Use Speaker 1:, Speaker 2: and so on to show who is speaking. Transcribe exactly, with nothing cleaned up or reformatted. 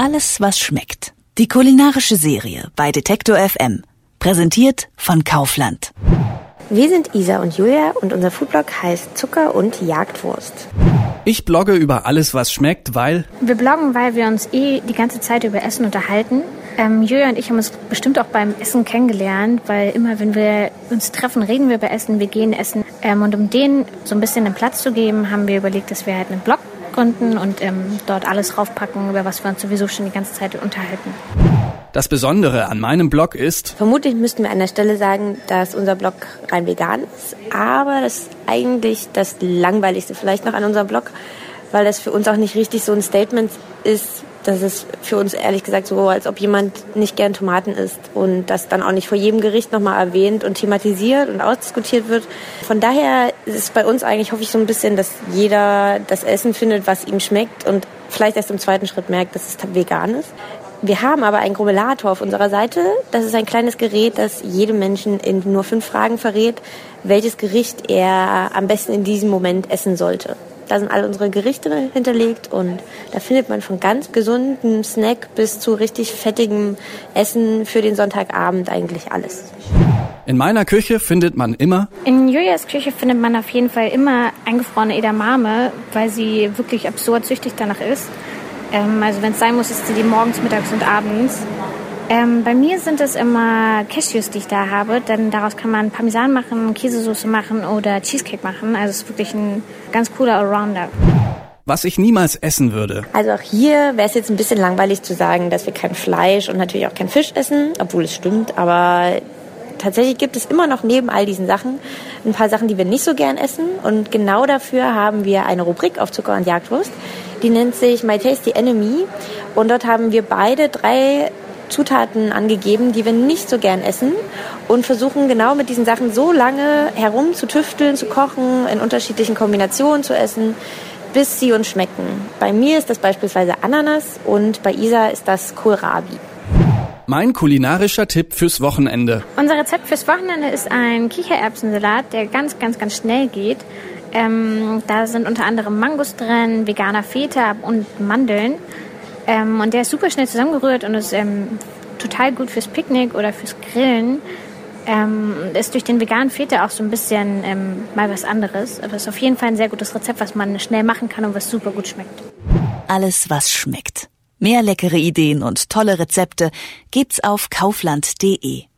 Speaker 1: Alles, was schmeckt. Die kulinarische Serie bei Detektor F M. Präsentiert von Kaufland.
Speaker 2: Wir sind Isa und Julia und unser Foodblog heißt Zucker und Jagdwurst.
Speaker 3: Ich blogge über alles, was schmeckt, weil...
Speaker 4: Wir bloggen, weil wir uns eh die ganze Zeit über Essen unterhalten. Ähm, Julia und ich haben uns bestimmt auch beim Essen kennengelernt, weil immer, wenn wir uns treffen, reden wir über Essen, wir gehen essen. Ähm, und um denen so ein bisschen den Platz zu geben, haben wir überlegt, dass wir halt einen Blog gründen und ähm, dort alles raufpacken, über was wir uns sowieso schon die ganze Zeit unterhalten.
Speaker 3: Das Besondere an meinem Blog ist...
Speaker 2: Vermutlich müssten wir an der Stelle sagen, dass unser Blog rein vegan ist, aber das ist eigentlich das Langweiligste vielleicht noch an unserem Blog, weil das für uns auch nicht richtig so ein Statement ist. Das ist für uns ehrlich gesagt so, als ob jemand nicht gern Tomaten isst und das dann auch nicht vor jedem Gericht nochmal erwähnt und thematisiert und ausdiskutiert wird. Von daher ist es bei uns eigentlich, hoffe ich, so ein bisschen, dass jeder das Essen findet, was ihm schmeckt und vielleicht erst im zweiten Schritt merkt, dass es vegan ist. Wir haben aber einen Grummelator auf unserer Seite. Das ist ein kleines Gerät, das jedem Menschen in nur fünf Fragen verrät, welches Gericht er am besten in diesem Moment essen sollte. Da sind alle unsere Gerichte hinterlegt und da findet man von ganz gesundem Snack bis zu richtig fettigem Essen für den Sonntagabend eigentlich alles.
Speaker 3: In meiner Küche findet man immer...
Speaker 4: In Julias Küche findet man auf jeden Fall immer eingefrorene Edamame, weil sie wirklich absurd süchtig danach ist. Ähm, also wenn es sein muss, isst sie die morgens, mittags und abends. Ähm, bei mir sind es immer Cashews, die ich da habe, denn daraus kann man Parmesan machen, Käsesoße machen oder Cheesecake machen. Also es ist wirklich ein ganz cooler Allrounder.
Speaker 3: Was ich niemals essen würde.
Speaker 2: Also auch hier wäre es jetzt ein bisschen langweilig zu sagen, dass wir kein Fleisch und natürlich auch kein Fisch essen, obwohl es stimmt, aber tatsächlich gibt es immer noch neben all diesen Sachen ein paar Sachen, die wir nicht so gern essen und genau dafür haben wir eine Rubrik auf Zucker und Jagdwurst, die nennt sich My Tasty Enemy und dort haben wir beide drei Zutaten angegeben, die wir nicht so gern essen und versuchen genau mit diesen Sachen so lange herum zu tüfteln, zu kochen, in unterschiedlichen Kombinationen zu essen, bis sie uns schmecken. Bei mir ist das beispielsweise Ananas und bei Isa ist das Kohlrabi.
Speaker 3: Mein kulinarischer Tipp fürs Wochenende.
Speaker 4: Unser Rezept fürs Wochenende ist ein Kichererbsensalat, der ganz, ganz, ganz schnell geht. Ähm, da sind unter anderem Mangos drin, veganer Feta und Mandeln. Ähm, und der ist super schnell zusammengerührt und ist ähm, total gut fürs Picknick oder fürs Grillen. Ähm, ist durch den veganen Feta auch so ein bisschen ähm, mal was anderes. Aber es ist auf jeden Fall ein sehr gutes Rezept, was man schnell machen kann und was super gut schmeckt.
Speaker 1: Alles, was schmeckt. Mehr leckere Ideen und tolle Rezepte gibt's auf kaufland punkt de.